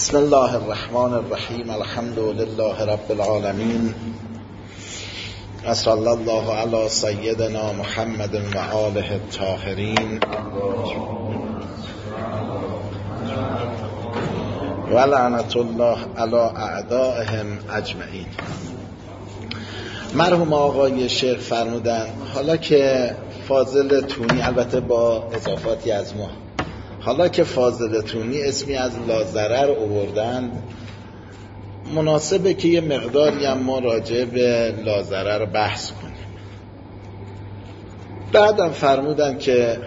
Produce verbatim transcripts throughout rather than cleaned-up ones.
بسم الله الرحمن الرحیم. الحمد لله رب العالمین و صلی الله علی سیدنا محمد و آله الطاهرین و لعنت الله علی اعدائهم اجمعین. مرحوم آقای شیخ فرمودن حالا که فاضل تونی، البته با اضافاتی از ما، حالا که فاضل تونی اسمی از لاضرر آوردن، مناسبه که یه مقداری هم ما راجع به لاضرر بحث کنیم. بعدم فرمودن که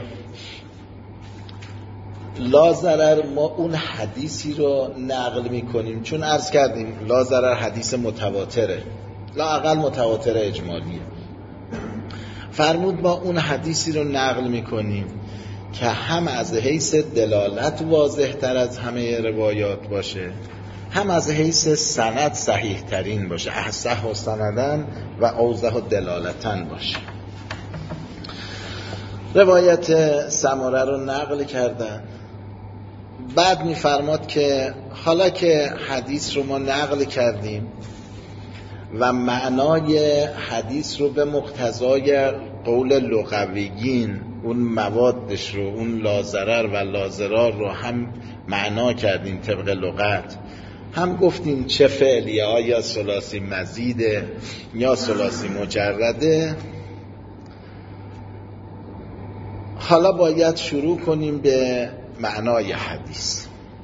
لاضرر ما اون حدیثی رو نقل میکنیم، چون عرض کردیم لاضرر حدیث متواتره، لااقل متواتر اجمالیه. فرمود ما اون حدیثی رو نقل میکنیم که هم از حیث دلالت واضح تر از همه روایات باشه، هم از حیث سند صحیح ترین باشه، اصح و سندن و اوضح و دلالتن باشه. روایت سمره رو نقل کردن. بعد میفرماد که حالا که حدیث رو ما نقل کردیم و معنای حدیث رو به مقتضای قول لغویین، اون موادش رو، اون لاضرر و لاضرار رو هم معنا کردیم طبق لغت، هم گفتیم چه فعلیه، آیا ثلاثی مزیده یا ثلاثی مجرده. حالا باید شروع کنیم به معنای حدیث.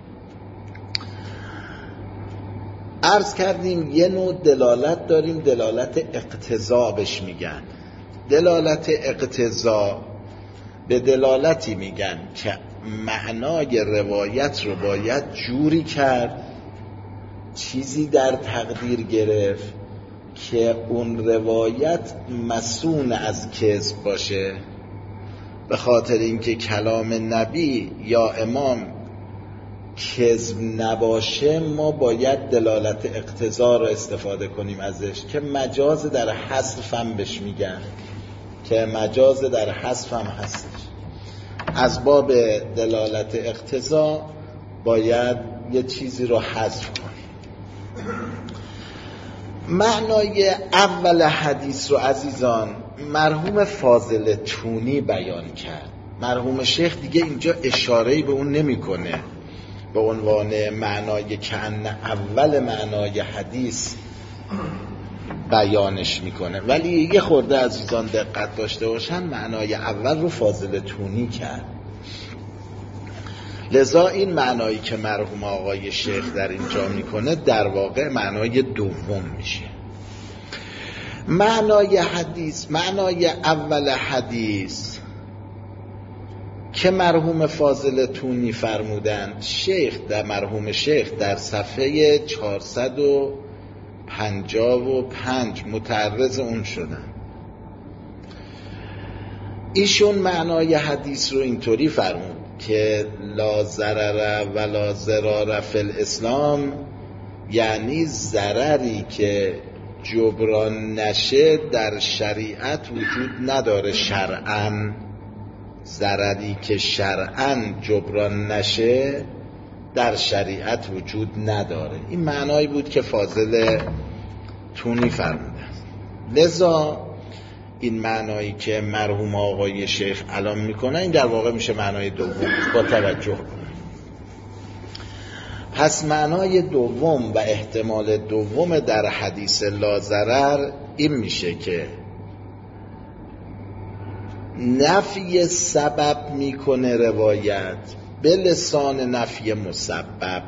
عرض کردیم یه نوع دلالت داریم، دلالت اقتضا بهش میگن. دلالت اقتضا به دلالتی میگن که معنای روایت رو باید جوری کرد، چیزی در تقدیر گرفت که اون روایت مصون از کذب باشه، به خاطر اینکه کلام نبی یا امام کذب نباشه. ما باید دلالت اقتضا رو استفاده کنیم ازش، که مجاز در حذف هم بهش میگن، که مجاز در حذف هم هستش. از باب دلالت اقتضا باید یه چیزی رو حذف کنیم. معنای اول حدیث رو عزیزان مرحوم فاضل تونی بیان کرد. مرحوم شیخ دیگه اینجا اشاره‌ای به اون نمی‌کنه به عنوان معنای که ان اول معنای حدیث بیانش میکنه، ولی یه خورده عزیزان دقت داشته باشن، معنای اول رو فاضل تونی کرد. لذا این معنایی که مرحوم آقای شیخ در اینجا میکنه در واقع معنای دوم میشه. معنای حدیث، معنای اول حدیث که مرحوم فاضل تونی فرمودن، شیخ در مرحوم شیخ در صفحه چهارصد و پنجاه و پنج متعرض اون شدن. ایشون معنای حدیث رو اینطوری فرمود که لا ضرر و لا ضرار فی الاسلام، یعنی ضرری که جبران نشه در شریعت وجود نداره شرعاً. ضرری که شرعاً جبران نشه در شریعت وجود نداره. این معنایی بود که فاضل تونی فرموده. لذا این معنایی که مرحوم آقای شیخ الان میکنه، این در واقع میشه معنای دوم. با توجه کنید، پس معنای دوم و احتمال دوم در حدیث لاضرر این میشه که نفی سبب میکنه روایت به لسان نفی مسبب.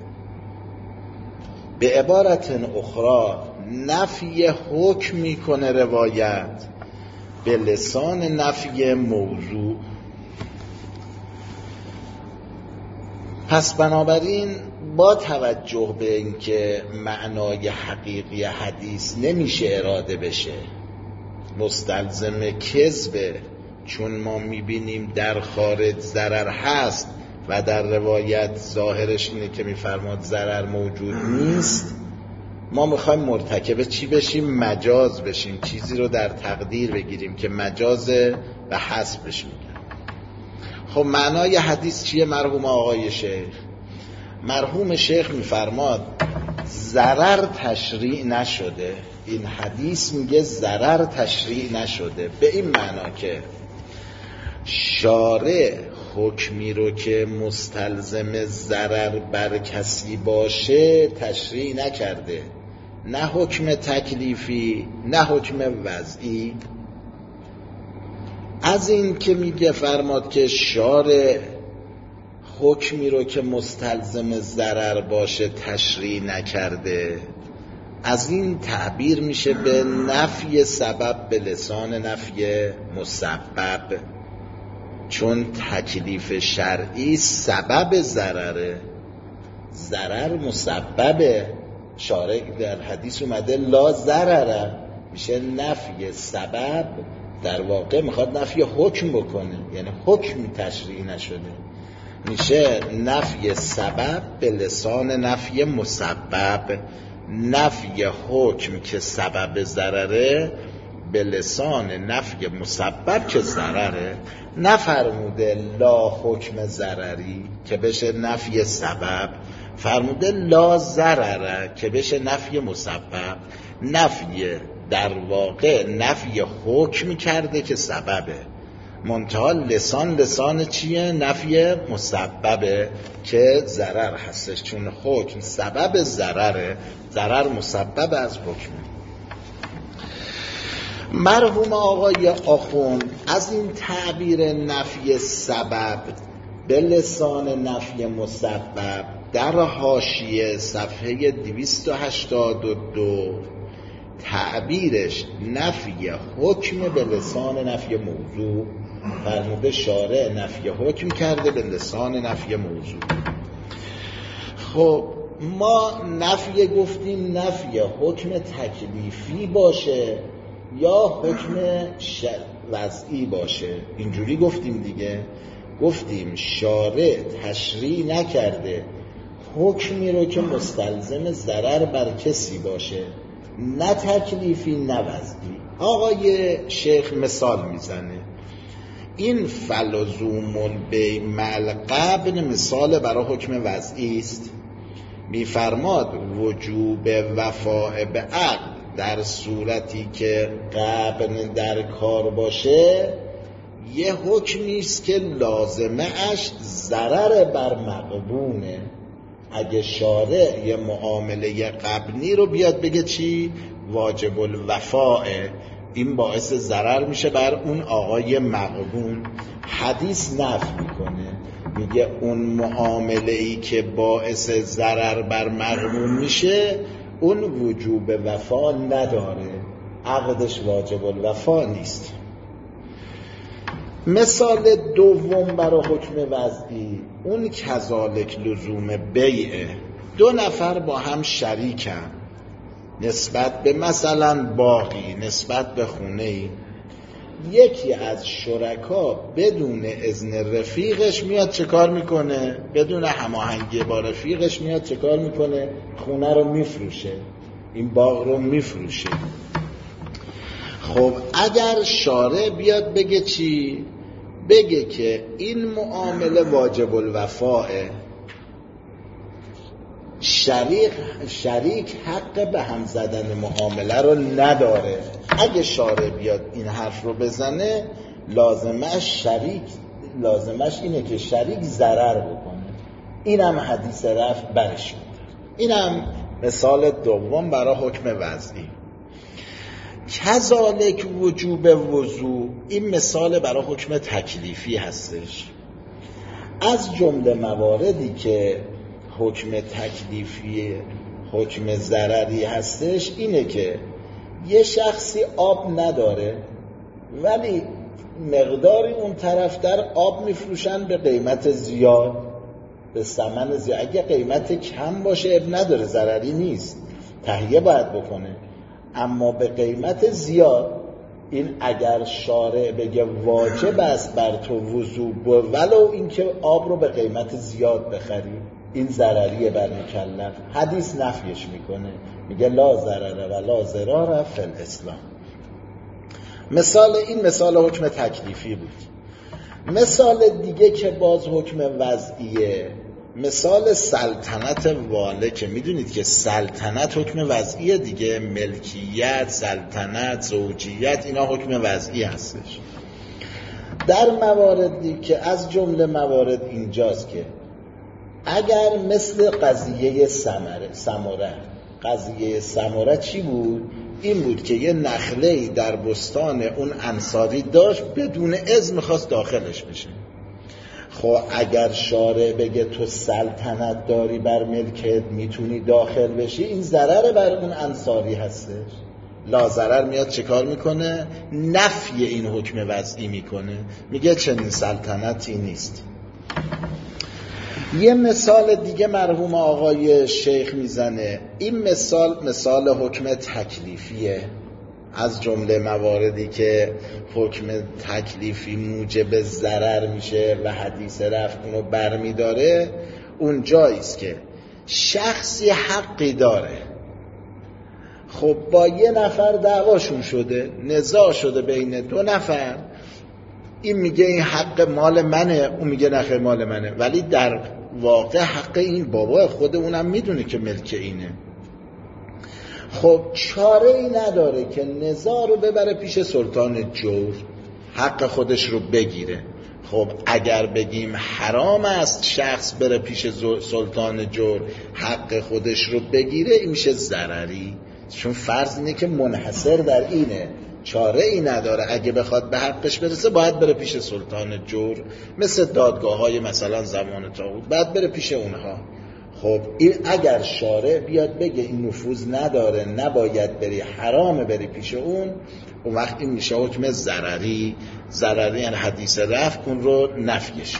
به عبارت اخرى نفی حکم میکنه روایت به لسان نفی موضوع. پس بنابراین با توجه به اینکه معنای حقیقی حدیث نمیشه اراده بشه، مستلزم کذبه، چون ما میبینیم در خارج ضرر هست و در روایت ظاهرش اینه که میفرماد ضرر موجود نیست، ما میخوایم مرتکب چی بشیم؟ مجاز بشیم، چیزی رو در تقدیر بگیریم که مجازه و حذف بش میگن. خب معنای حدیث چیه مرحوم آقای شیخ؟ مرحوم شیخ میفرماد ضرر تشریع نشده. این حدیث میگه ضرر تشریع نشده، به این معنا که شارع حکمی رو که مستلزم ضرر بر کسی باشه تشریع نکرده، نه حکم تکلیفی نه حکم وضعی. از این که میگه فرماد که شارع حکمی رو که مستلزم ضرر باشه تشریع نکرده، از این تعبیر میشه به نفی سبب به لسان نفی مسبب، چون تکلیف شرعی سبب ضرره، ضرر مسببه. شارع در حدیث اومده لا ضرره، میشه نفی سبب، در واقع میخواد نفی حکم بکنه، یعنی حکم تشریع نشده، میشه نفی سبب به لسان نفی مسبب، نفی حکم که سبب ضرره به لسان نفی مسبب که ضرره. نفرموده لا حکم ضرری که بشه نفی سبب، فرموده لا ضرره که بشه نفی مسبب. نفی در واقع نفی حکم کرده که سببه، منتها لسان لسان چیه؟ نفی مسببه که ضرر هستش، چون حکم سبب ضرره، ضرر مسبب از حکمه. مرحوم آقای آخوند از این تعبیر نفی سبب به لسان نفی مسبب در حاشیه صفحه دویست و هشتاد و دو تعبیرش نفی حکم به لسان نفی موضوع، فرموده شارع نفی حکم کرده به لسان نفی موضوع. خب ما نفی گفتیم نفی حکم تکلیفی باشه یا حکم وضعی باشه، اینجوری گفتیم دیگه. گفتیم شارع تشریع نکرده حکمی رو که مستلزم ضرر بر کسی باشه، نه تکلیفی نه وضعی. آقای شیخ مثال میزنه، این فلزوم البیع مع قبن مثال برای حکم وضعی است. میفرماد وجوب وفاء به عقد در صورتی که قبن در کار باشه یه حکمی است که لازمه اش ضرر بر مقبونه. اگه شارع یه معامله قبنی رو بیاد بگه چی؟ واجب الوفاء، این باعث ضرر میشه بر اون آقای مقبون. حدیث نفی میکنه، میگه اون معامله ای که باعث ضرر بر مقبون میشه اون وجوب وفا نداره، عقدش واجب الوفا نیست. مثال دوم برای حکم وضعی، اون کذالک لزوم بیعه. دو نفر با هم شریکن نسبت به مثلا باغی، نسبت به خونه‌ای. یکی از شرکا بدون اذن رفیقش میاد چه کار میکنه؟ بدون هماهنگی با رفیقش میاد چه کار میکنه؟ خونه رو میفروشه، این باغ رو میفروشه. خب اگر شارع بیاد بگه چی؟ بگه که این معامله واجب الوفاءه، شریک شریک حق به هم زدن معامله رو نداره. اگه شارع بیاد این حرف رو بزنه لازمش شریک لازمش اینه که شریک ضرر بکنه. اینم حدیث رفع برش میاد. اینم مثال دوم برای حکم وضعی. کذالک وجوب وضوء، این مثال برای حکم تکلیفی هستش. از جمله مواردی که حکم تکلیفی حکم ضرری هستش اینه که یه شخصی آب نداره ولی مقداری اون طرف در آب میفروشن به قیمت زیاد، به ثمن زیاد. اگه قیمت کم باشه اب نداره، ضرری نیست، تهیه باید بکنه، اما به قیمت زیاد. این اگر شارع بگه واجب است بر تو وضوء ولو اینکه آب رو به قیمت زیاد بخری، این ضرریه بر مکلف. حدیث نفیش میکنه، میگه لا ضرر و لا ضرار فی الاسلام. مثال این مثال حکم تکلیفی بود. مثال دیگه که باز حکم وضعیه، مثال سلطنت واله که میدونید که سلطنت حکم وضعی دیگه، ملکیت، سلطنت، زوجیت، اینا حکم وضعی هستش. در مواردی که از جمله موارد اینجاست که اگر مثل قضیه ثمره ثمره قضیه ثمره چی بود؟ این بود که یه نخله‌ای در بستان اون انصاری داشت، بدون اذن می‌خواست داخلش بشه. خب اگر شارع بگه تو سلطنت داری بر ملکت، میتونی داخل بشی، این ضرر بر اون انصاری هستش. لا ضرر میاد چه کار میکنه؟ نفی این حکم وضعی میکنه، میگه چنین سلطنتی نیست. یه مثال دیگه مرحوم آقای شیخ میزنه. این مثال مثال حکم تکلیفیه. از جمله مواردی که حکم تکلیفی موجب ضرر میشه و حدیث رفع اونو برمیداره، اون جاییست که شخصی حقی داره، خب با یه نفر دعواشون شده، نزاع شده بین دو نفر، این میگه این حق مال منه، اون میگه نخیر مال منه، ولی در واقع حق این بابا خود اونم میدونه که ملک اینه. خب چاره ای نداره که نزاع رو ببره پیش سلطان جور، حق خودش رو بگیره. خب اگر بگیم حرام است شخص بره پیش سلطان جور حق خودش رو بگیره، این میشه ضرری، چون فرض اینه که منحصر در اینه، چاره ای نداره، اگه بخواد به حقش برسه باید بره پیش سلطان جور، مثل دادگاه های مثلا زمان طاغوت، باید بره پیش اونها. خب این اگر شارع بیاد بگه این نفوذ نداره، نباید بری، حرامه بری پیش اون، اون وقت این میشه حکم ضرری. ضرری یعنی حدیث رفع اون رو نفیش.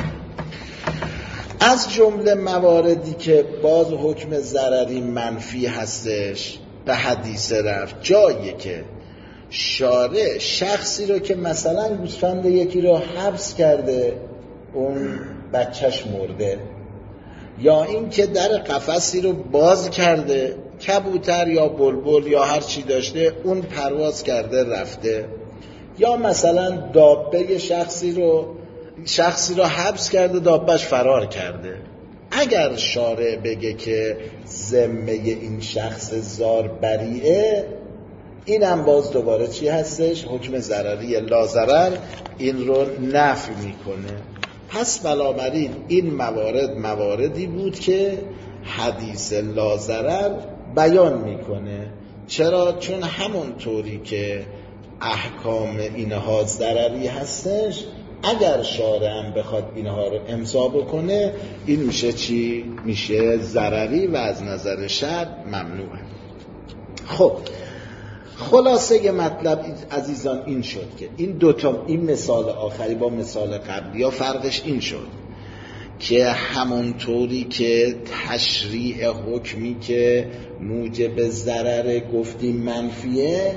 از جمله مواردی که باز حکم ضرری منفی هستش به حدیث رفع، جایی که شارع شخصی رو که مثلا گوسفند یکی رو حبس کرده، اون بچهش مرده، یا این که در قفسی رو باز کرده، کبوتر یا بلبل یا هر چی داشته اون پرواز کرده رفته، یا مثلا دابه شخصی رو شخصی رو حبس کرده، دابهش فرار کرده. اگر شارع بگه که ذمه این شخص زار بریئه، اینم باز دوباره چی هستش؟ حکم ضرری لا ضرر این رو نفی میکنه. پس بنابراین این موارد مواردی بود که حدیث لا ضرر بیان میکنه. چرا؟ چون همون طوری که احکام اینها ضرری هستش، اگر شارع هم بخواد اینها رو امضا بکنه، این میشه چی؟ میشه ضرری و از نظر شرع ممنوعه. خب خلاصه یه مطلب عزیزان این شد که این دوتا، این مثال آخری با مثال قبلی ها فرقش این شد که همونطوری که تشریع حکمی که موجب ضرر گفتیم منفیه،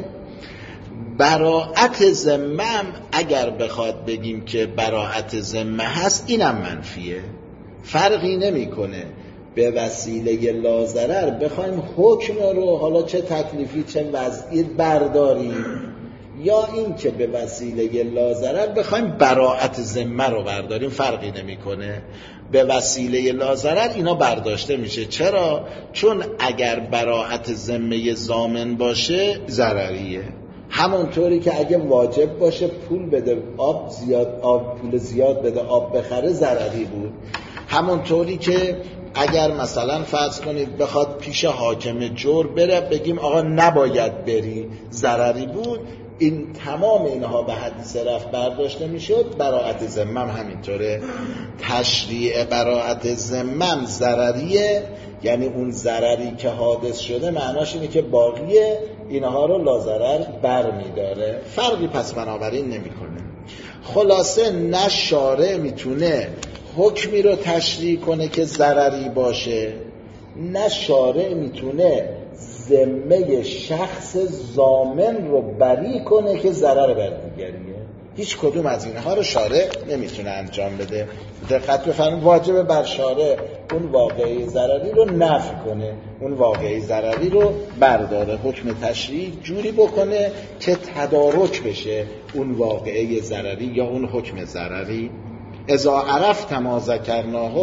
براءت ذمه اگر بخواد بگیم که براءت ذمه هست، اینم منفیه، فرقی نمیکنه. به وسیله لا ضرر بخوایم حکم رو حالا چه تکلیفی چه وضعی برداریم، یا این که به وسیله لا ضرر بخوایم براءت ذمه رو برداریم، فرقی نمیکنه. به وسیله لا ضرر اینا برداشته میشه. چرا؟ چون اگر براءت ذمه ضامن باشه ضرریه. همونطوری که اگه واجب باشه پول بده آب زیاد آب پول زیاد بده آب بخره، ضرری بود. همونطوری که اگر مثلا فرض کنید بخواد پیش حاکم جور بره، بگیم آقا نباید بری، ضرری بود. این تمام اینها به حدیث رفع برداشته میشد. براءت ذمه همینطوره. تشریع براءت ذمه ضرریه، یعنی اون ضرری که حادث شده معناش اینه که باقیه اینها رو لا ضرر بر میداره. فرقی پس بنابراین نمیکنه. خلاصه نه شارع میتونه حکمی رو تشریع کنه که ضرری باشه، نه شارع میتونه ذمه شخص ضامن رو بری کنه که ضرر بر دیگریه. هیچ کدوم از اینها رو شارع نمیتونه انجام بده. دقت بفرمایید، واجب بر شارع اون واقعی ضرری رو نفی کنه، اون واقعی ضرری رو برداره، حکم تشریع جوری بکنه که تدارک بشه اون واقعی ضرری یا اون حکم ضرری. اذا عرفت ما ذکرناه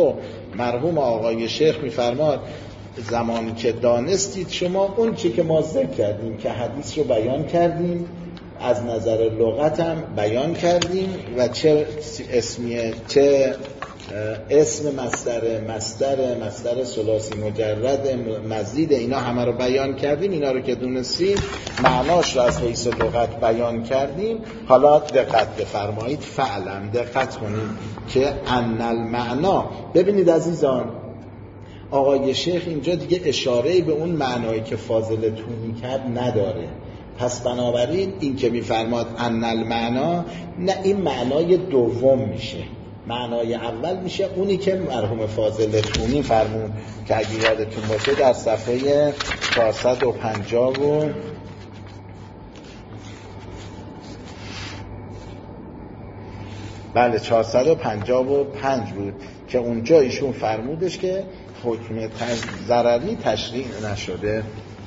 مرحوم آقای شیخ میفرماد زمانی که دانستید شما اون چی که ما ذکر کردیم که حدیث رو بیان کردیم، از نظر لغت هم بیان کردیم و چه اسمیه چه اسم مصدر مصدر مصدر ثلاثی مجرد مزید، اینا همه رو بیان کردیم. اینا رو که دونستیم معناش رو از حیث لغت بیان کردیم. حالا دقت بفرمایید، فعلا دقت کنید که ان المعنا. ببینید عزیزان، آقای شیخ اینجا دیگه اشاره‌ای به اون معنایی که فاضل تونی کرد نداره. پس بنابراین این که میفرماد ان المعنا، نه این معنای دوم میشه. معنای اول میشه اونی که مرحوم فاضل تونی فرمود که اگه یادتون باشه در صفحه چهارصد و پنجاه و بله چهارصد و پنجاه و پنج بود که اونجا ایشون فرمودش که حکم ضرری تشریع نشده.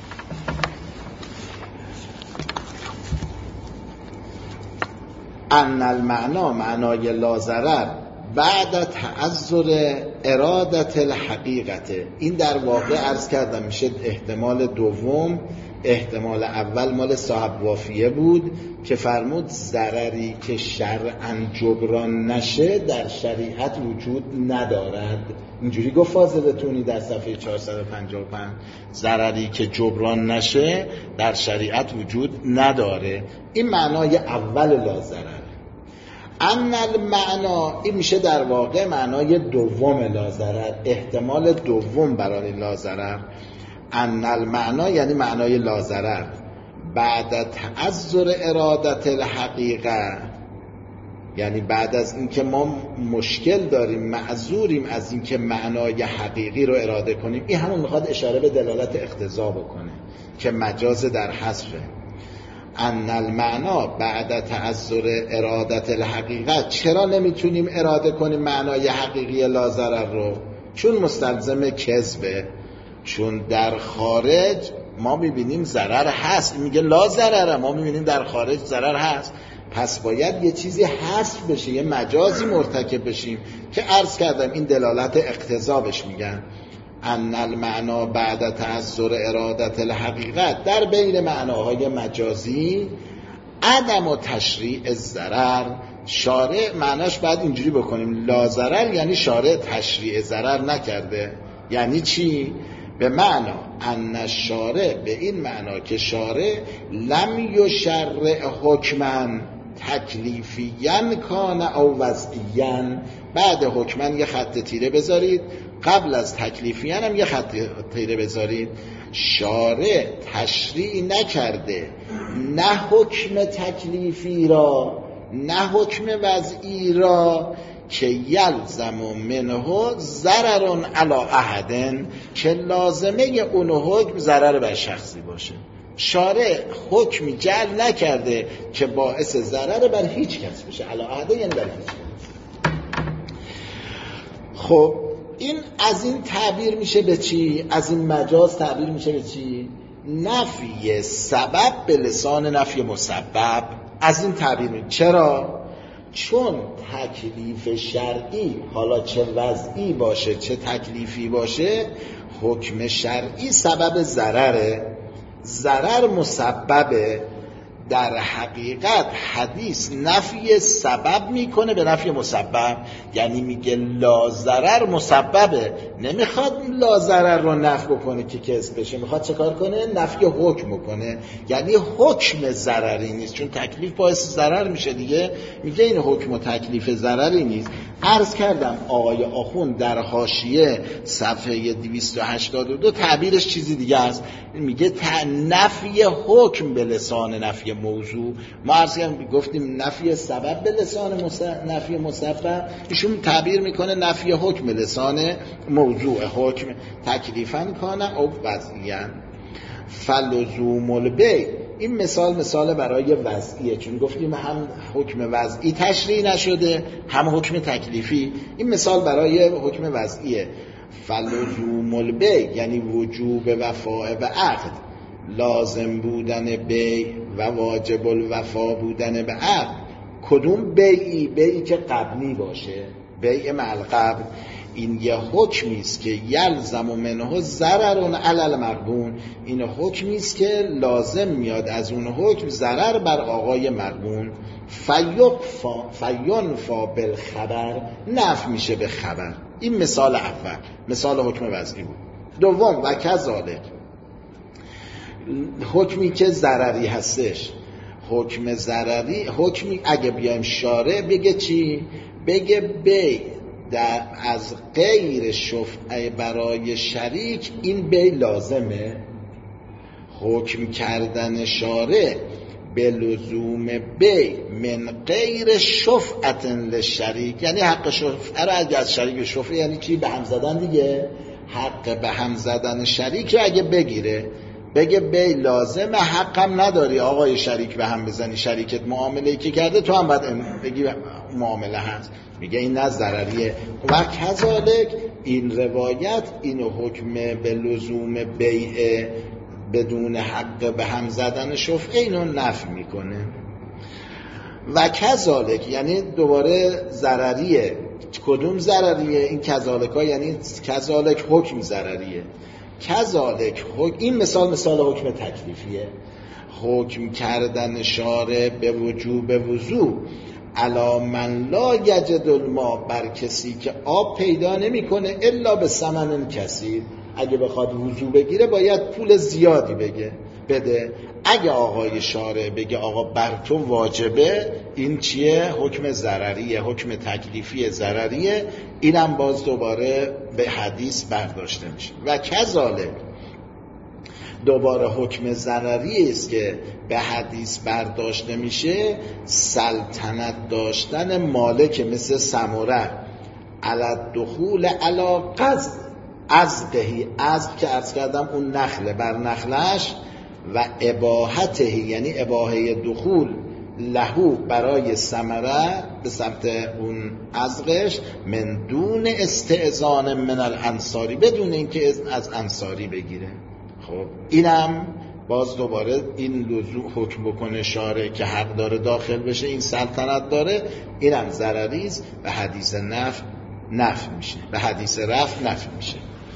ان المعنا، معنای لا ضرر، بعد تعذر ارادت الحقیقت. این در واقع عرض کردم میشه احتمال دوم. احتمال اول مال صاحب وافیه بود که فرمود ضرری که شرعاً جبران نشه در شریعت وجود ندارد. اینجوری گفت فاضل تونی در صفحه چهارصد و پنجاه و پنج، ضرری که جبران نشه در شریعت وجود نداره. این معنای اول لا ضرر. ان المعنا، این میشه در واقع معنای دوم لا ضرر، احتمال دوم برای لا ضرر. ان المعنا یعنی معنای لا ضرر بعد تعذر ارادت الحقیقه، یعنی بعد از اینکه ما مشکل داریم، معذوریم از اینکه معنای حقیقی رو اراده کنیم. این همون میخواد اشاره به دلالت اقتضا بکنه که مجاز در حذفه. ان المعنا بعد تعذر ارادت الحقیقه. چرا نمیتونیم اراده کنیم معنای حقیقی لا ضرر رو؟ چون مستلزم کذبه. چون در خارج ما میبینیم ضرر هست، میگه لا ضرر، ما میبینیم در خارج ضرر هست، پس باید یه چیزی حذف بشه، یه مجازی مرتکب بشیم که عرض کردم این دلالت اقتضا بهش میگن. ان المعنا بعد تعذر ارادت الحقیقت، در بین معناهای مجازی عدم و تشریع الضرر. شارع معناش بعد اینجوری بکنیم، لا ضرر یعنی شارع تشریع ضرر نکرده. یعنی چی؟ به معنا ان الشارع، به این معنا که شارع لم یشرع حکما تکلیفیاً کان او وضعیاً. بعد حکما یه خط تیره بذارید، قبل از تکلیفیاً هم یه خط تیره بذارید. شارع تشریع نکرده نه حکم تکلیفی را نه حکم وضعی را که یلزم منه ضرر علی احد، که لازمه اون حکم ضرر بر شخصی باشه. شارع حکمی جعل نکرده که باعث ضرر بر هیچ کس بشه. علی احد یعنی بر هیچ کس. خب این از این تعبیر میشه به چی؟ از این مجاز تعبیر میشه به چی؟ نفی سبب به لسان نفی مسبب. از این تعبیر میشه. چرا؟ چون تکلیف شرعی، حالا چه وضعی باشه چه تکلیفی باشه، حکم شرعی سبب ضرره، ضرر مسببه. در حقیقت حدیث نفی سبب میکنه به نفی مسبب، یعنی میگه لا ضرر مسببه، نمیخواد لا ضرر رو نفی بکنه که کذب بشه، میخواد چه کار کنه؟ نفی حکم کنه. یعنی حکم ضرری نیست، چون تکلیف باعث ضرر میشه دیگه. میگه این حکم و تکلیف ضرری نیست. عرض کردم آقای آخوند در حاشیه صفحه دویست و هشتاد و دو تعبیرش چیزی دیگه است. میگه نفی حکم به لسان نفی موضوع. ما عرض کردیم گفتیم نفی سبب به لسان نفی مسبب، ایشون تعبیر میکنه نفی حکم به لسان موضوع، حکم تکلیفاً کانه او وضعیاً. فلزوم البیع، این مثال مثال برای وضعیه، چون گفتیم هم حکم وضعی تشریع نشده هم حکم تکلیفی. این مثال برای حکم وضعیه. فلزوم البیع یعنی وجوب وفاء و عقد، لازم بودن بیع و واجب الوفا بودن به عقد. کدوم بیعی؟ بیعی که قبلی باشه، بیع مع القبل. این یه حکمی است که یلزم منه ضرر علی المغبون، این حکمی است که لازم میاد از اون حکم ضرر بر آقای مغبون. فیقفا فینفا بالخبر، نفی میشه به خبر. این مثال اول، مثال حکم وضعی بود. دوم و کذالک، حکمی که ضرری هستش، حکم ضرری، حکمی اگه بیایم شارع بگه چی؟ بگه بی در از غیر شفعه برای شریک، این بی لازمه. حکم کردن شارع به لزوم بی من غیر شفعت للشریک، یعنی حق شفعه را اگه از شریک شفعه، یعنی چی؟ به هم زدن دیگه. حق به هم زدن شریک را اگه بگیره، بگه بی لازمه، حقم نداری آقای شریک به هم بزنی، شریکت معامله‌ای که کرده تو هم باید بگی معامله هست، میگه این نه ضرریه. و کذالک این روایت این حکم به لزوم بیع بدون حق به هم زدن شفعه اینو نفی میکنه. و کذالک یعنی دوباره ضرریه. کدوم ضرریه؟ این کذالک ها یعنی کذالک حکم ضرریه. کذالک این مثال مثال حکم تکلیفیه. حکم کردن شارع به وجوب وضو علی من لا یجد الماء، بر کسی که آب پیدا نمیکنه الا به ثمن کثیر، اگه بخواد وضو بگیره باید پول زیادی بگه بده. اگه آقای شارع بگه آقا بر تو واجبه، این چیه؟ حکم ضرریه، حکم تکلیفی ضرریه. اینم باز دوباره به حدیث برداشته میشه. و کذالک دوباره حکم ضرری است که به حدیث برداشته میشه، سلطنت داشتن مالک مثل سمره علی دخول علی قصد ازدهی، ازد که عرض کردم اون نخله بر نخلش، و اباحته یعنی اباحه دخول لهو برای ثمره به سمت اون ازغش، من دون استئذان من الانصاری، بدون اینکه از انصاری بگیره. خب اینم باز دوباره این لزوم حکم بکنه شارع که حق داره داخل بشه، این سلطنت داره، اینم ضرری است، به حدیث نفی نفی میشه، به حدیث رفع نفی میشه.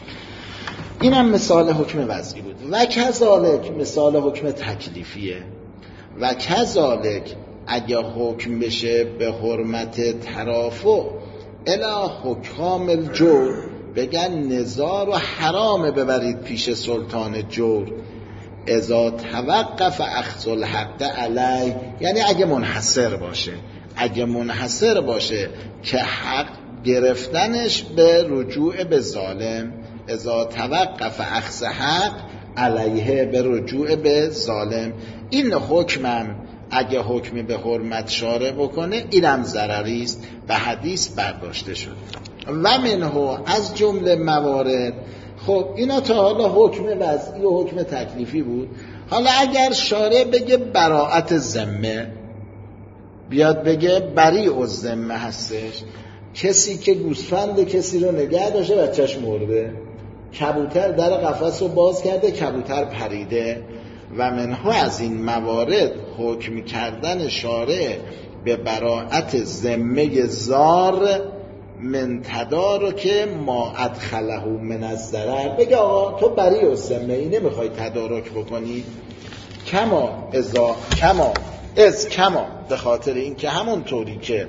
اینم مثال حکم وضعی بود. و کذالک مثال حکم تکلیفیه. و کذالک اگه حکم بشه به حرمت ترافع الی حکام الجور، بگن نزار و حرام ببرید پیش سلطان جور، اذا توقف اخذ الحق علی، یعنی اگه منحصر باشه، اگه منحصر باشه که حق گرفتنش به رجوع به ظالم، اذا توقف اخذ حق علیه به رجوع به ظالم، این حکمم اگه حکمی به حرمت شارع بکنه اینم ضرری است، به حدیث برداشته شد. و منه از جمله موارد. خب اینا تا حالا حکم وضعی و حکم تکلیفی بود. حالا اگر شارع بگه براءت ذمه، بیاد بگه بریء الذمه هستش، کسی که گوسفند کسی رو نگه داشته بچهش مرده، کبوتر در قفس رو باز کرده کبوتر پریده، و منها از این موارد حکم کردن شارع به براءت ذمه زار من تدارک ما ادخله من الضرر، بگه آقا تو بریء الذمه ای، نمیخوای تدارک بکنی، کما ازا کما از کما به خاطر این که همون طوری که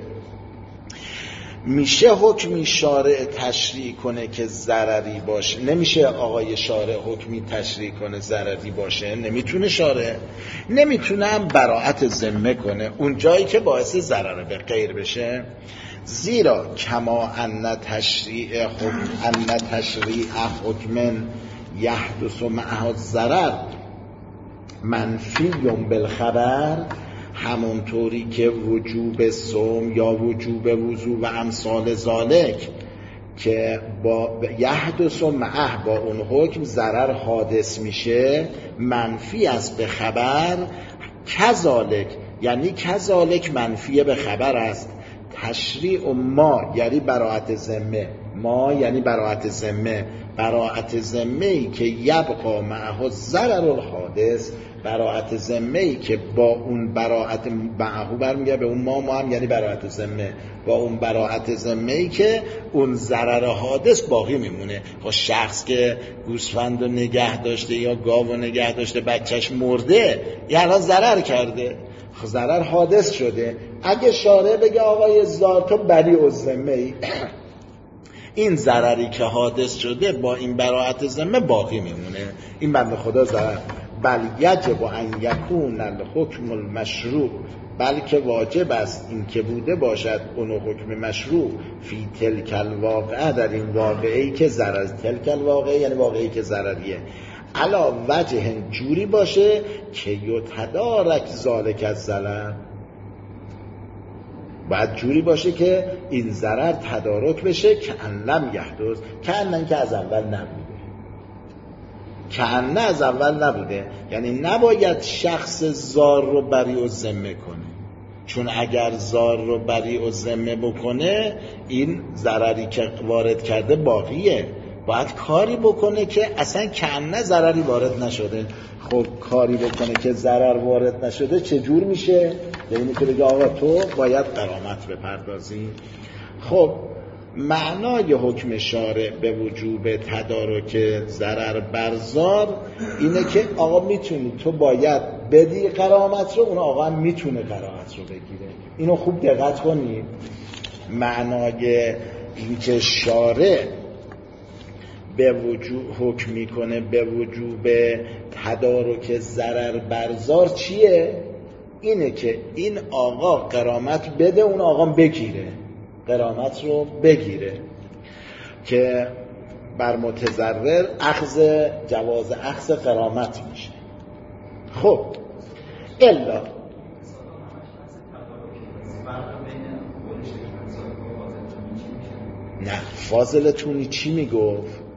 میشه حکمی شارع تشریع کنه که ضرری باشه، نمیشه آقای شارع حکمی تشریع کنه ضرری باشه، نمیتونه شارع، نمیتونه هم براءت ذمه کنه اون جایی که باعث ضرر به غیر بشه، زیرا کما ان تشریع حکم ان تشریع حکم یحدث معه الضرر منفی بالخبر، همونطوری که وجوب صوم یا وجوب وضو و امثال ذالک که با یحدث معه با اون حکم ضرر حادث میشه منفی است به خبر، کذالک یعنی کذالک منفی به خبر است، تشریع ما یعنی براءت ذمه، ما یعنی براءت ذمه، براءت ذمه‌ای که یبقا معه ضرر الحادث، براءت ذمه‌ای که با اون براءت معه برمیگه به اون ما ما هم یعنی براءت ذمه، با اون براءت ذمه‌ای که اون ضرر حادث باقی میمونه. خب شخص که گوسفند رو نگه داشته یا گاو رو نگه داشته بچهش مرده، یعنی ضرر کرده، خب ضرر حادث شده. اگه شارع بگه آقای زار تو بری از ذمه‌ای، این ضرری که حادث شده با این براءت ذمه باقی میمونه. این بنده خدا ضرر بل یجب ان یکون الحکم المشروع، بلکه واجب است این که بوده باشد اون حکم مشروع فی تلک الواقعه، در این واقعه‌ای که ضرر، تلک الواقعه یعنی واقعه‌ای که ضرریه، علا وجه جوری باشه که یتدارک ذالک الضرر، باید جوری باشه که این ضرر تدارک بشه که ان لم یحدث، که ان که از اول نبوده، که ان از اول نبوده، یعنی نباید شخص زار رو بری و ذمه کنه، چون اگر زار رو بری و ذمه بکنه این ضرری که وارد کرده باقیه، باید کاری بکنه که اصلا که ان ضرری وارد نشده. خب کاری بکنه که ضرر وارد نشده چجور میشه؟ یعنی میتونه بگه آقا تو باید غرامت بپردازی. خب معنای حکم شارع به وجوب تدارک ضرر برزار اینه که آقا میتونی تو باید بدی غرامت رو، اون آقا هم میتونه غرامت رو بگیره. اینو خوب دقت کنید. معنای اینکه شارع به وجوب حکم میکنه به وجوب تدارک ضرر برزار چیه؟ اینه که این آقا غرامت بده، اون آقا بگیره، غرامت رو بگیره که بر متضرر اخذ جواز اخذ غرامت میشه. خب الا نه فاضلتونی چی میگفت؟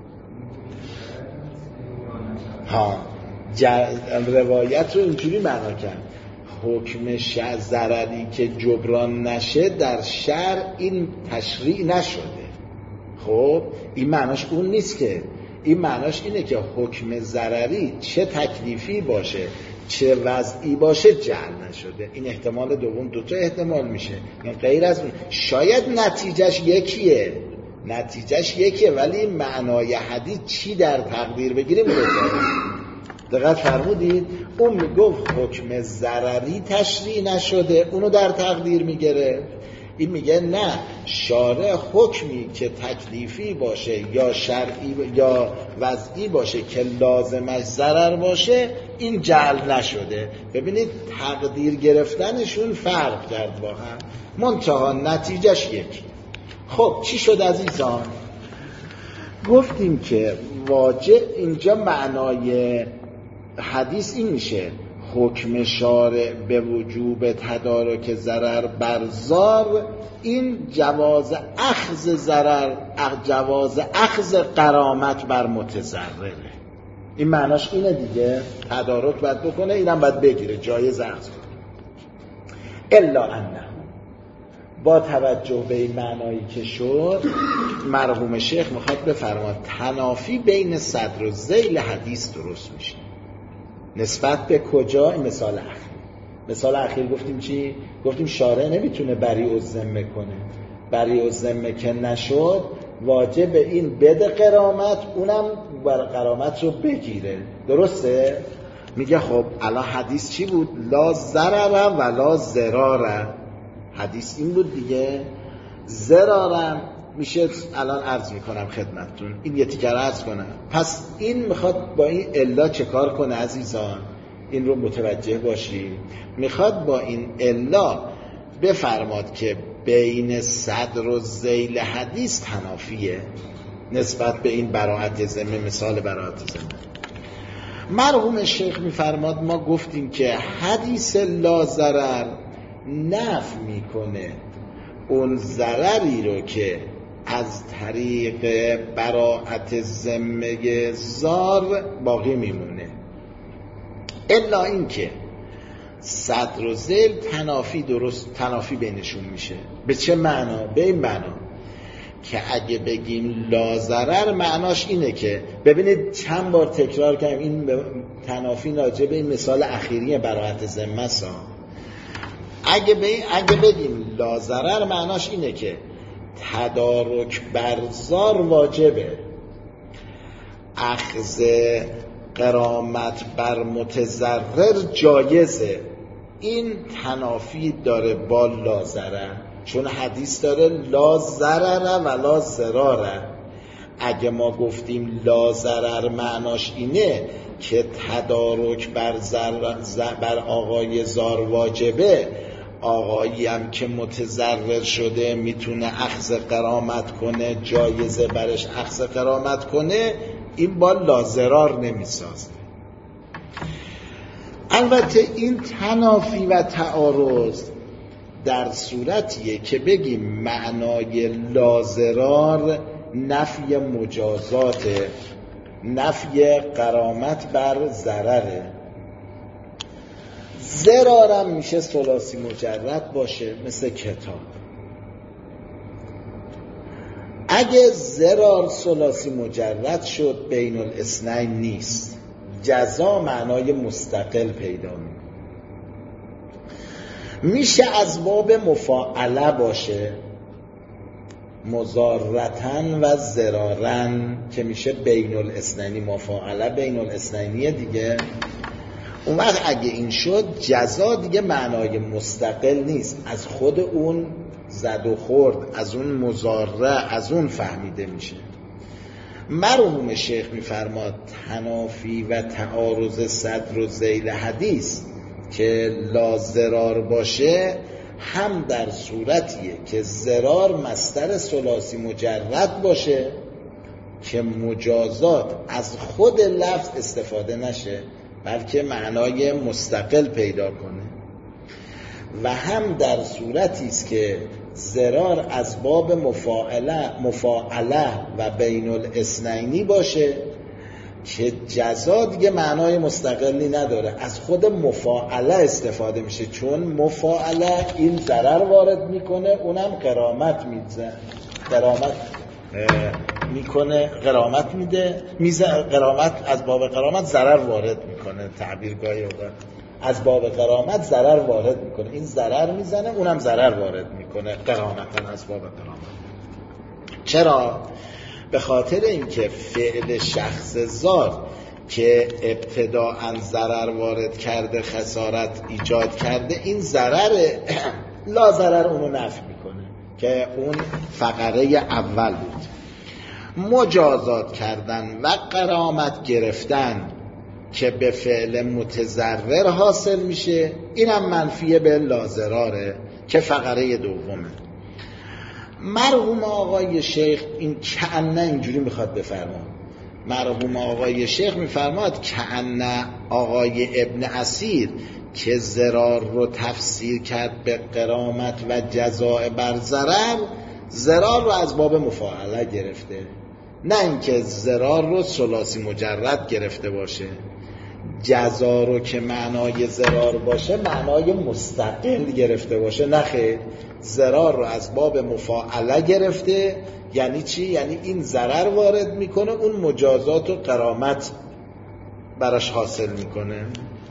ها روایت رو اینجوری معنا کرد حکم ضرری که جبران نشه در شرع این تشریع نشده. خب این معناش اون نیست که، این معناش اینه که حکم ضرری چه تکلیفی باشه چه وضعی باشه جعل نشده. این احتمال دوم، دوتا احتمال میشه، این غیر از اون. شاید نتیجهش یکیه، نتیجهش یکیه ولی معنای حدیث چی در تقدیر بگیریم بذاریم. دقت فرمودید؟ اون میگفت حکم ضرری تشریع نشده، اونو در تقدیر میگیره. این میگه نه، شارع حکمی که تکلیفی باشه یا شرعی یا وضعی باشه که لازمش ضرر باشه این جعل نشده. ببینید تقدیر گرفتنشون فرق کرد با هم، منتها نتیجهش یکی. خب چی شد عزیزان؟ گفتیم که واجب اینجا معنای حدیث این میشه حکم شارع به وجوب تدارک ضرر برزار، این جواز اخذ ضرر، جواز اخذ غرامت بر متضرره. این معناش اینه دیگه، تدارک باید بکنه، اینم باید بگیره، جایز اخذ کنه. الا انه، با توجه به این معنایی که شد مرحوم شیخ میخواد بفرماد تنافی بین صدر و ذیل حدیث درست میشه. نسبت به کجا؟ این مثال اخیر. مثال اخیر گفتیم چی؟ گفتیم شارع نمیتونه بری از ذمه کنه، بری از ذمه که نشد واجب این بده غرامت، اونم بر غرامت رو بگیره. درسته؟ میگه خب الان حدیث چی بود؟ لا ضرر ولا ضرار. حدیث این بود دیگه. ضرارم میشه الان عرض میکنم خدمتتون، این یه تیکر عرض کنم. پس این میخواد با این الا چه کار کنه عزیزان؟ این رو متوجه باشید. میخواد با این الا بفرماد که بین صدر و ذیل حدیث تنافیه نسبت به این براءت ذمه. مثال براءت ذمه مرحوم شیخ میفرماد ما گفتیم که حدیث لا ضرر نفی میکنه اون ضرری رو که از طریق براءت ذمه زار باقی میمونه، الا این که صدر و ذیل تنافی درست تنافی بینشون میشه. به چه معنا؟ به این معنا که اگه بگیم لا ضرر معناش اینه که ببینید چند بار تکرار کردیم این تنافی راجع به این مثال اخیری براءت ذمه است. اگه اگه بگیم لا ضرر معناش اینه که تدارک برزار واجبه، اخذ غرامت بر متضرر جایزه. این تنافی داره با لا ضرر، چون حدیث داره لا ضرر و لا ضرار. اگه ما گفتیم لا ضرر معناش اینه که تدارک بر, بر آقای زار واجبه، آقایی هم که متضرر شده میتونه اخذ غرامت کنه، جایزه برش اخذ غرامت کنه، این با لا ضرار نمیسازه. البته این تنافی و تعارض در صورتیه که بگیم معنای لا ضرار نفی مجازاته، نفی غرامت بر ضرره. ضرارم میشه ثلاثی مجرد باشه مثل کتاب. اگه ضرار ثلاثی مجرد شد بین الاثنین نیست، جزا معنای مستقل پیدا میکنه. میشه از باب مفاعله باشه، مضارتن و ضرارن، که میشه بین الاثنینی، مفاعله بین الاثنینیه دیگه. اون وقت اگه این شد جزا دیگه معنای مستقل نیست، از خود اون زد و خورد، از اون مضاره، از اون فهمیده میشه. مرحوم شیخ میفرماد تنافی و تعارض صدر و ذیل حدیث که لا ضرار باشه هم در صورتیه که ضرار مصدر ثلاثی مجرد باشه که مجازات از خود لفظ استفاده نشه بلکه معنای مستقل پیدا کنه، و هم در صورتی است که ضرار از باب مفاعله مفاعله و بین الاثنینی باشه که جزا دیگه معنای مستقلی نداره، از خود مفاعله استفاده میشه، چون مفاعله این ضرر وارد میکنه، اونم غرامت میده، غرامت میکنه، غرامت میده، میزه، غرامت از باب غرامت ضرر وارد میکنه، تعبیرگاهی اوقات از باب غرامت ضرر وارد میکنه، این ضرر میزنه، اونم ضرر وارد میکنه، غرامتن از باب غرامت. چرا؟ به خاطر اینکه فعل شخص زار که ابتداءً ضرر وارد کرده، خسارت ایجاد کرده، این ضرر لا ضرر اونو نفی میکنه که اون فقره اول بود. مجازات کردن و غرامت گرفتن که به فعل متضرر حاصل میشه، اینم منفیه به لا ضراره که فقره دومه. مرحوم آقای شیخ این کأنه اینجوری میخواد بفرماد، مرحوم آقای شیخ میفرماد کأنه آقای ابن اسیر که ضرار رو تفسیر کرد به غرامت و جزاء بر ضرر، ضرار رو از باب مفاعله گرفته، نه اینکه ضرار رو ثلاثی مجرد گرفته باشه. جزا رو که معنای ضرار باشه معنای مستقل گرفته باشه، نه خیر، ضرار رو از باب مفاعله گرفته. یعنی چی؟ یعنی این ضرر وارد میکنه، اون مجازات و غرامت براش حاصل میکنه.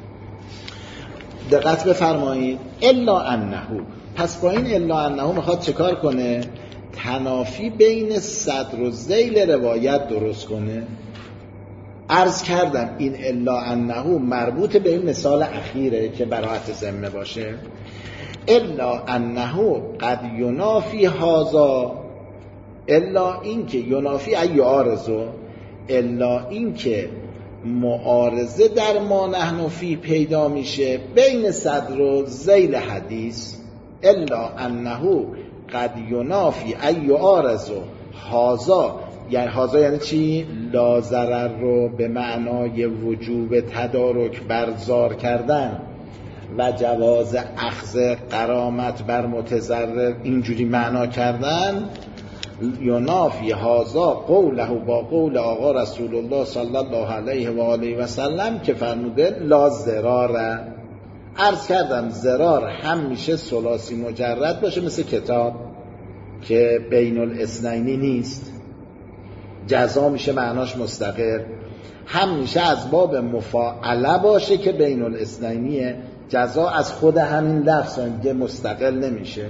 دقت بفرمایید. الا انه، پس با این الا انه میخواد چه کار کنه؟ تنافی بین صدر و ذیل روایت درست کنه. عرض کردم این الا انه مربوط به این مثال اخیره که براءت ذمه باشه. الا انه قد ینافی هذا، الا این که ینافی ای عارضو، الا این که معارضه در ما نحن فی پیدا میشه بین صدر و ذیل حدیث. الا انه قد ینافی ای عارضو هذا، یعنی هذا یعنی چی؟ لا ضرر رو به معنای وجوب تدارک برزار کردن و جواز اخذ غرامت بر متضرر اینجوری معنا کردن. ینافی هذا قوله با قول آقا رسول الله صلی الله علیه و آله و سلم که فرموده لا ضرار. عرض کردم ضرار هم میشه ثلاثی مجرد باشه مثل کتاب، که بین الاثنینی نیست، جزا میشه معناش مستقل، هم میشه از باب مفاعله باشه که بین الاثنینیه، جزا از خود همین لفظ دیگه مستقل نمیشه.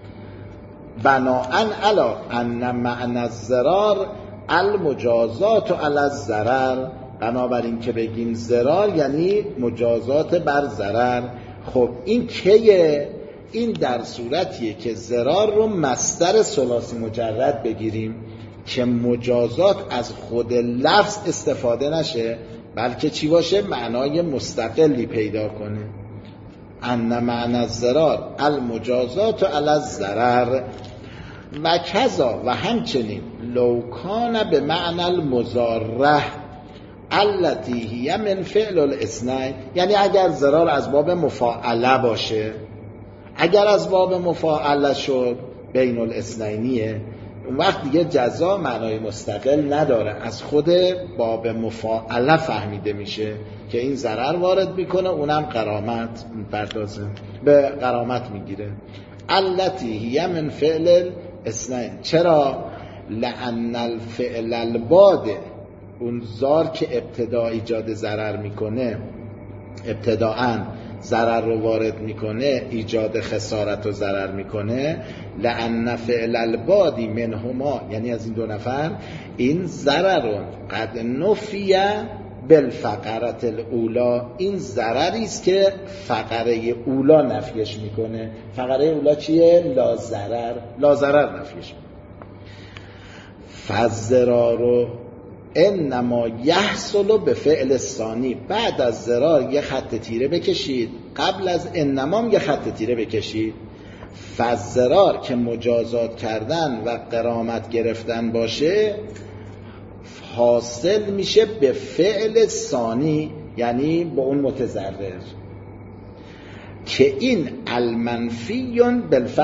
بناءً علی ان معنی الضرار المجازات علی الضرر، بنابراین که بگیم ضرار یعنی مجازات بر ضرر. خب این کیه؟ این در صورتیه که ضرار رو مصدر ثلاثی مجرد بگیریم که مجازات از خود لفظ استفاده نشه، بلکه چی باشه؟ معنای مستقلی پیدا کنه. ان معنی الضرار المجازات علی الضرر و کذا، و همچنین لو کان به معنی المضاره التي هی من فعل الاثنین، یعنی اگر ضرار از باب مفاعله باشه، اگر از باب مفاعله شد بین الاثنینیه، اون وقت دیگه جزا معنای مستقل نداره، از خود باب مفاعله فهمیده میشه که این ضرر وارد میکنه، اونم غرامت پردازه، به غرامت میگیره. التی هی من فعل الاثنین، چرا؟ لأن الفعل الباده، اون زار که ابتدا ایجاد ضرر میکنه، ابتداعاً ضرر رو وارد میکنه، ایجاد خسارت و ضرر میکنه. لأن فعل البادی منهما، یعنی از این دو نفر، این ضرر قد نفیه بالفقرة الاولا، این ضرری است که فقره اولا نفیش میکنه. فقره اولا چیه؟ لا ضرر، لا ضرر نفیش میکنه. فالضرار انما یحصل به فعل ثانی، بعد از ضرار یه خط تیره بکشید، قبل از انما یه خط تیره بکشید. فالضرار که مجازات کردن و غرامت گرفتن باشه، حاصل میشه به فعل ثانی، یعنی به اون متضرر، که این المنفیون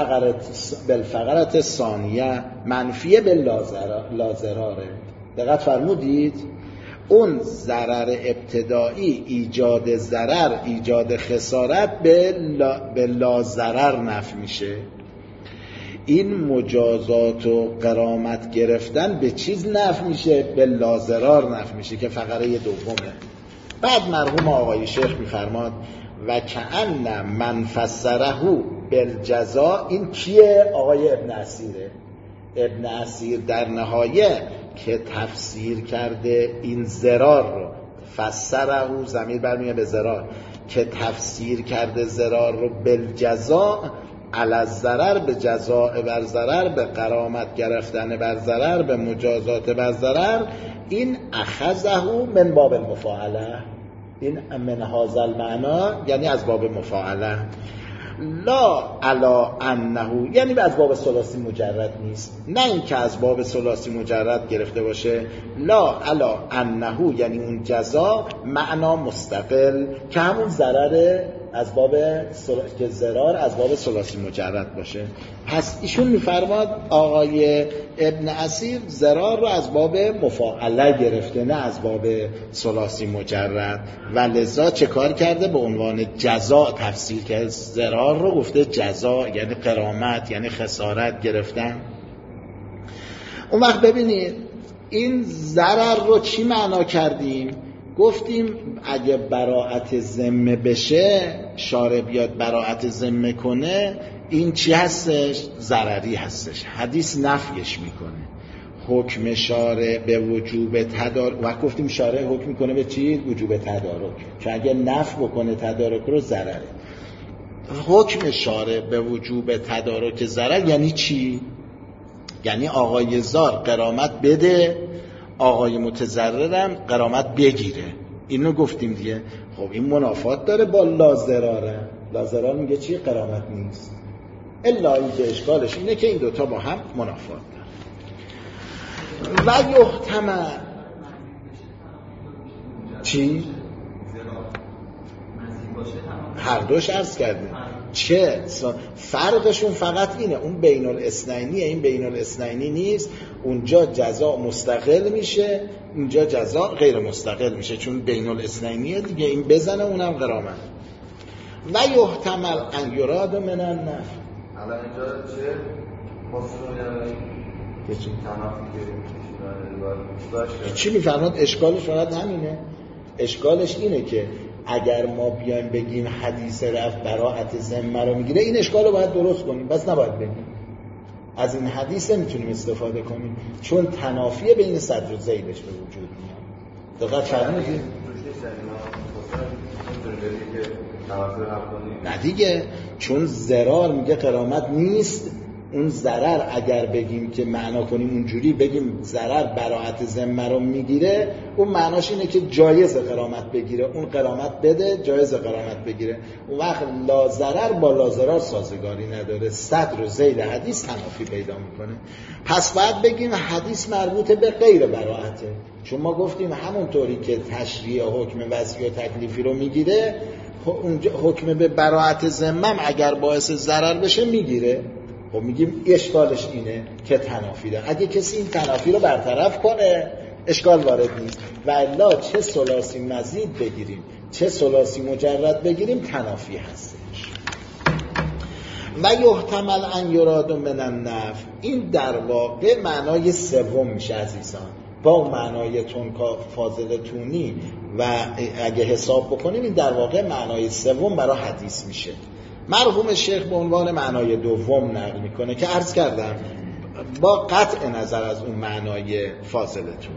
بالفقرة ثانیه، منفیه به لازراره. دقت فرمودید؟ اون ضرر ابتدایی، ایجاد ضرر، ایجاد خسارت به لا, به لازرر نفی میشه. این مجازات و غرامت گرفتن به چیز نفی میشه؟ به لازرار نفی میشه که فقره دومه. بعد مرحوم آقای شیخ میفرماد و کأن من فسره بالجزا، این کیه؟ آقای ابن اسیره. ابن اسیر در نهایه که تفسیر کرده این ضرار رو، فسره، ضمیر برمیگه به ضرار، که تفسیر کرده ضرار رو بالجزا، علی الضرر، به جزاء بر ضرر، به غرامت گرفتن بر ضرر، به مجازات بر ضرر، این اخذه من باب المفاعله، این من هذا المعنی، یعنی از باب مفاعله. لا علا انه، یعنی از باب ثلاثی مجرد نیست، نه این که از باب ثلاثی مجرد گرفته باشه. لا علا انه، یعنی اون جزا معنا مستقل که همون ضرر از باب سل... که ضرار از باب ثلاثی مجرد باشه. پس ایشون میفرماد آقای ابن اسیر ضرار رو از باب مفاعله گرفته، نه از باب ثلاثی مجرد، و لذا چه کار کرده؟ به عنوان جزا تفسیر کرده. ضرار رو گفته جزا، یعنی غرامت، یعنی خسارت گرفتن. اون وقت ببینید این ضرر رو چی معنا کردیم؟ گفتیم اگه براءت ذمه بشه، شارع بیاد براءت ذمه کنه، این چی هستش؟ ضرری هستش. حدیث نفیش میکنه. حکم شارع به وجوب تدارک، و گفتیم شارع حکم میکنه به چی؟ وجوب تدارک، چون اگه نفی بکنه تدارک رو ضرره. حکم شارع به وجوب تدارک ضرر یعنی چی؟ یعنی آقای زار غرامت بده، آقای متضررم غرامت بگیره. اینو گفتیم دیگه. خب این منافات داره با لازراره. لازرار میگه چی؟ غرامت نیست. الا اینکه اشکالش اینه که این دوتا با هم منافات داره. و یحتمل چی؟ هر دوش عرض کردیم. چه فرقشون فقط اینه، اون بین الاثنینیه، این بین الاثنینی نیست. اونجا جزا مستقل میشه، اونجا جزا غیر مستقل میشه، چون بین الاثنینیه دیگه، این بزنه اونم غرامت. و یحتمل ان یراد من النفی. الان اینجا چه؟ چی میفرماد؟ اشکالش فقط همینه. اشکالش اینه که اگر ما بیایم بگیم حدیث رفع براءت ذمه رو میگیره، این اشکال رو باید درست کنیم، بس نباید بگیم. از این حدیث نمیتونیم استفاده کنیم چون تنافی بین صدر و ذیلش به وجود میاد. دقت فرمودید؟ نه دیگه، چون ضرار میگه غرامت نیست. اون ضرر اگر بگیم که معنا کنیم اونجوری بگیم ضرر براءت ذمه رو میگیره، اون معناش اینه که جایز غرامت بگیره، اون غرامت بده جایز غرامت بگیره. اون وقت لا ضرر با لا ضرر سازگاری نداره، صدر و ذیل حدیث تنافی پیدا میکنه. پس باید بگیم حدیث مربوط به غیر براءته، چون ما گفتیم همونطوری که تشریع حکم وضعی و تکلیفی رو میگیره، حکم به براءت ذمه اگر باعث ضرر بشه میگیره. خب میگیم اشکالش اینه که تنافی ده. اگه کسی این تنافی رو برطرف کنه اشکال وارد نیست، و الا چه ثلاثی مزید بگیریم چه ثلاثی مجرد بگیریم تنافی هستش. و یحتمل ان یراد من النفع، این در واقع معنای سوم میشه عزیزان، با معنای تونکا فاضل تونی و اگه حساب بکنیم این در واقع معنای سوم برای حدیث میشه. مرحوم شیخ به عنوان معنای دوم نقل میکنه که عرض کردم با قطع نظر از اون معنای فاضلتون.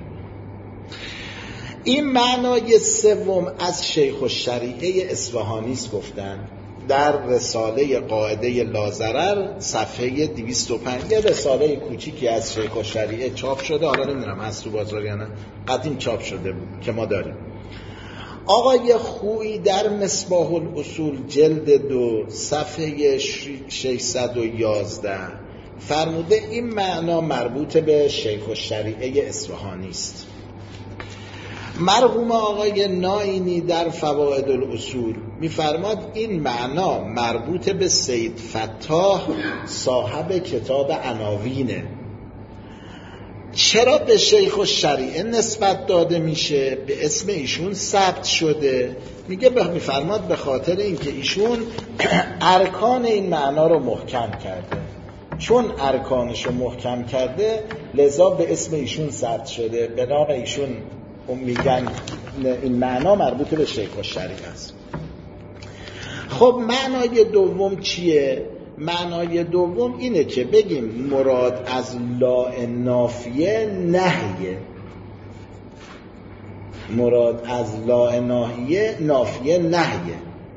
این معنای سوم از شیخ الشریعه اصفهانی است، گفتن در رساله قاعده لازرر صفحه دویست و پنج، یه رساله کوچیکی از شیخ الشریعه چاپ شده، حالا نمیدونم هست تو بازار یا نه، قدیم چاپ شده بود که ما داریم. آقای خویی در مصباح الاصول جلد دو صفحه ششصد و یازده فرموده این معنا مربوط به شیخ الشریعه اصفهانی است. مرحوم آقای نائینی در فواید الاصول میفرماد این معنا مربوط به سید فتاح صاحب کتاب عناوینه. چرا به شیخ الشریعه نسبت داده میشه؟ به اسم ایشون ثبت شده. میگه میفرماد به خاطر اینکه ایشون ارکان این معنا رو محکم کرده، چون ارکانش رو محکم کرده لذا به اسم ایشون ثبت شده. به نام ایشون میگن این معنا مربوط به شیخ الشریعه است. خب معنای دوم چیه؟ معنای دوم اینه که بگیم مراد از لا نافیه نهیه، مراد از لا ناهیه نافیه نهیه.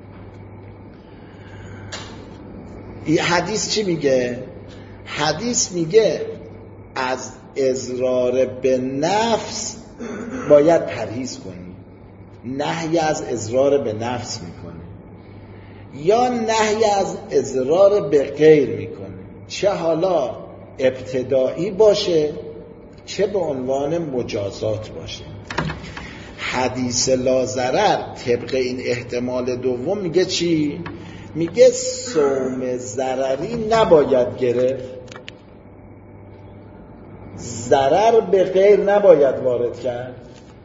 این حدیث چی میگه؟ حدیث میگه از اضرار به نفس باید پرهیز کنی، نهی از اضرار به نفس میکنه یا نهی از اضرار به غیر میکنه، چه حالا ابتدایی باشه چه به عنوان مجازات باشه. حدیث لا ضرر طبق این احتمال دوم میگه چی؟ میگه صوم ضرری نباید گرفت، ضرر به غیر نباید وارد کرد.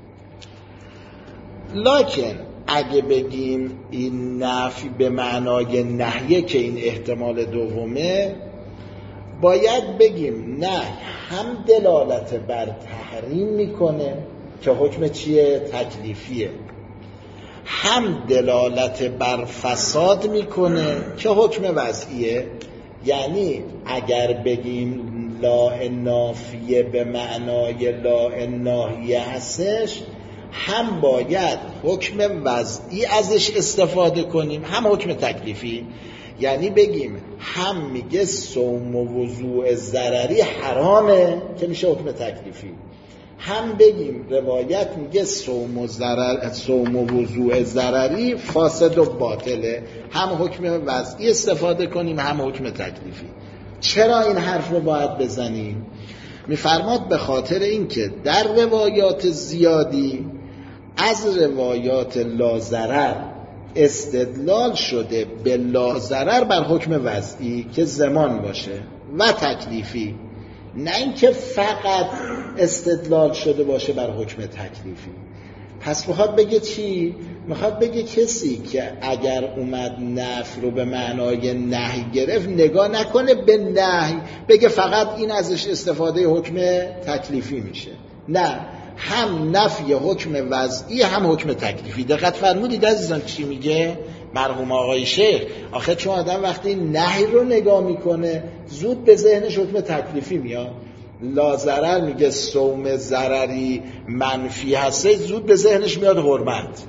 لکن اگه بگیم این نفی به معنای نهیه که این احتمال دومه، باید بگیم نه هم دلالت بر تحریم میکنه که حکم چیه؟ تکلیفیه، هم دلالت بر فساد میکنه که حکم وضعیه. یعنی اگر بگیم لا نافیه به معنای لا ناهیه هستش، هم باید حکم وضعی ازش استفاده کنیم هم حکم تکلیفی. یعنی بگیم هم میگه صوم و وضوء ضرری حرامه که میشه حکم تکلیفی، هم بگیم روایت میگه صوم و ضرر صوم و وضوء ضرری فاسد و باطله، هم حکم وضعی استفاده کنیم هم حکم تکلیفی. چرا این حرف رو باید بزنیم؟ میفرماد به خاطر اینکه در روایات زیادی از روایات لازرر استدلال شده به لازرر بر حکم وضعی که زمان باشه و تکلیفی، نه اینکه فقط استدلال شده باشه بر حکم تکلیفی. پس بخواد بگه چی؟ میخواد بگه کسی که اگر اومد نفی رو به معنای نهی گرفت نگاه نکنه به نهی بگه فقط این ازش استفاده حکم تکلیفی میشه، نه، هم نفی حکم وضعی هم حکم تکلیفی. دقت فرمودید عزیزان چی میگه مرحوم آقای شیخ؟ آخه چون آدم وقتی نهی رو نگاه میکنه زود به ذهنش حکم تکلیفی میاد. لا ضرر میگه صوم ضرری منفی هسته، زود به ذهنش میاد حرمت.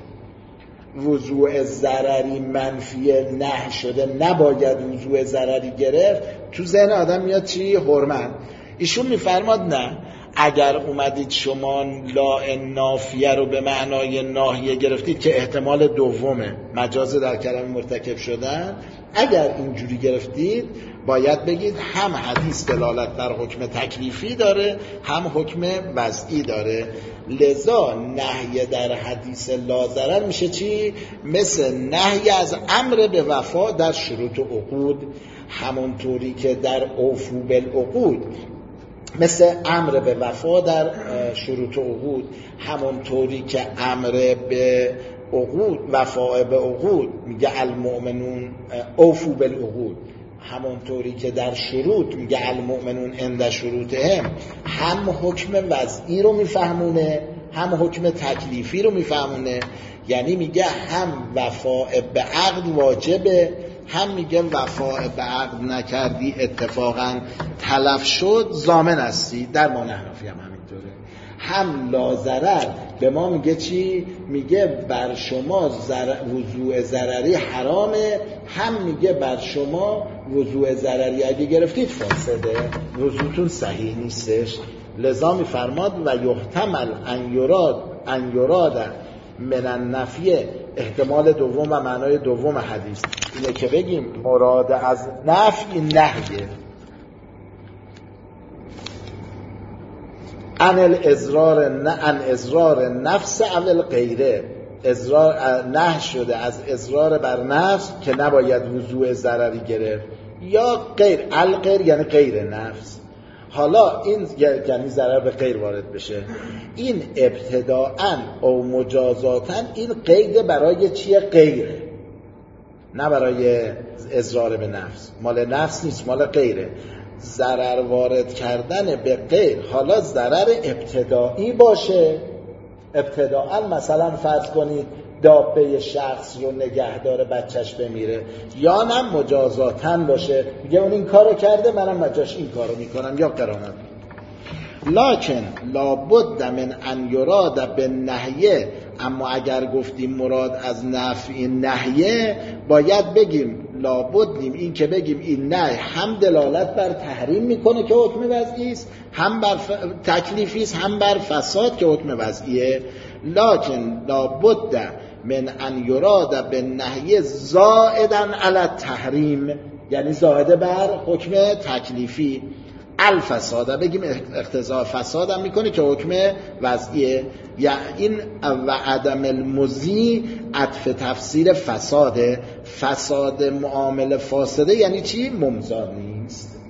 وضوع ضرری منفی نه شده، نباید وضوع ضرری گرفت، تو ذهن آدم میاد چی؟ حرمت. ایشون میفرماد نه، اگر اومدید شما لا نافیه رو به معنای ناهیه گرفتید که احتمال دومه، مجاز در کلمه مرتکب شدن، اگر اینجوری گرفتید باید بگید هم حدیث دلالت بر حکم تکلیفی داره هم حکم وضعی داره. لذا نهی در حدیث لا ضرر میشه چی؟ مثل نهی از امر به وفا در شروط عقود، همونطوری که در اوفو بالعقود مثل امر به وفا در شروط عقود، همونطوری که امر به عقود وفا به عقود میگه المؤمنون اوفو بالعقود، همونطوری که در شروط میگه المؤمنون عند شروطهم، هم حکم وضعی رو میفهمونه هم حکم تکلیفی رو میفهمونه. یعنی میگه هم وفا به عقد واجبه، هم میگه وفا به عقد نکردی اتفاقا تلف شد ضامن هستی، در ما نحنفی هم همینطوره. هم لا ضرر به ما میگه چی؟ میگه بر شما وضوع ضرری حرامه، هم میگه بر شما وضوع ضرری اگه گرفتید فاسده، وضوعتون صحیح نیستش. لذا میفرماد و یحتمل ان یراد ان یراد من النفی، احتمال دوم و معنای دوم حدیث اینه که بگیم مراد از نفی نهیه، ان الازرار نه ان ازرار نفس اول غیره، ازرار نه شده از ازرار بر نفس که نباید وضوع ضرری گرفت، یا غیر الغیر یعنی غیر نفس. حالا این یعنی ضرر به غیر وارد بشه، این ابتداءً او مجازاتاً این قید برای چیه؟ غیره، نه برای اضرار به نفس، مال نفس نیست، مال غیره. ضرر وارد کردن به غیر، حالا ضرر ابتدایی باشه، ابتداءً مثلا فرض کنید دابه شخص رو نگهدار بچهش بمیره، یا نه مجازاتاً باشه، میگه اون این کارو کرده منم مجاش این کارو میکنم، یا قرامت. لکن لابد من ان یراد بالنهیه، اما اگر گفتیم مراد از نفی نهیه باید بگیم لابدیم این که بگیم این نهی هم دلالت بر تحریم میکنه که حکم وضعی است، هم بر ف... تکلیفی است، هم بر فساد که حکم وضعیه. لکن لابد من ان یراد بالنهی زائدا علی التحریم، یعنی زائده بر حکم تکلیفی. الفساد بگیم اقتضاء فساد هم میکنه که حکم وضعیه، یا این و عدم المضی عطف تفسیر فساده، فساد معامله فاسده یعنی چی؟ ممضا نیست.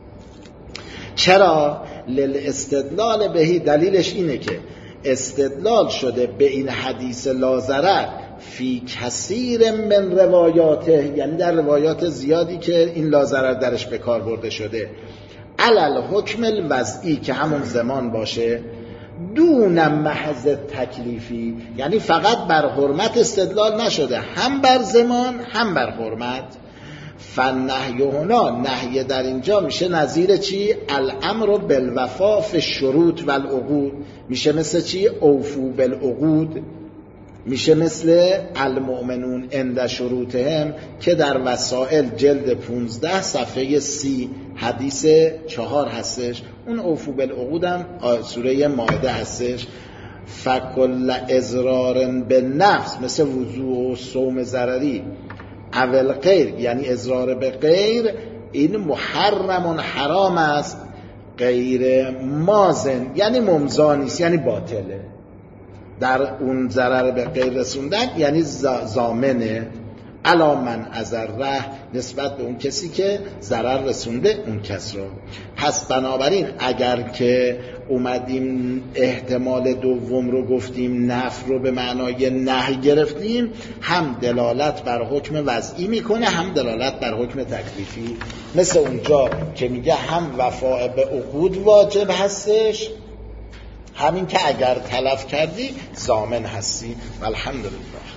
چرا؟ للاستدلال بهی، دلیلش اینه که استدلال شده به این حدیث لا ضرر فی کثیر من روایاته، یعنی در روایات زیادی که این لا ضرر درش به کار برده شده، علل حکم الوضعی که همون زمان باشه، دون محض تکلیفی، یعنی فقط بر حرمت استدلال نشده، هم بر زمان هم بر حرمت. فالنهی هنا، نهی در اینجا میشه نظیر چی؟ الامر بالوفا فی الشروط والعقود، میشه مثل چی؟ اوفو بالعقود، میشه مثل المؤمنون عند شروطهم که در وسائل جلد پونزده صفحه سی حدیث چهار هستش، اون اوفو بالعقود هم سوره مائده هستش. فکل ازرار بالنفس مثل وضوع و صوم ضرری، اول غیر یعنی اضرار به غیر، این محرم حرام است، غیر مازن یعنی ممضا نیست، یعنی باطله، در اون ضرر به غیر رسوندن یعنی ضامنه. علی من اضره، نسبت به اون کسی که ضرر رسونده اون کس رو. پس بنابراین اگر که اومدیم احتمال دوم رو گفتیم، نفی رو به معنای نهی گرفتیم، هم دلالت بر حکم وضعی میکنه هم دلالت بر حکم تکلیفی، مثل اونجا که میگه هم وفاء به عقود واجب هستش، همین که اگر تلف کردی ضامن هستی. الحمدلله.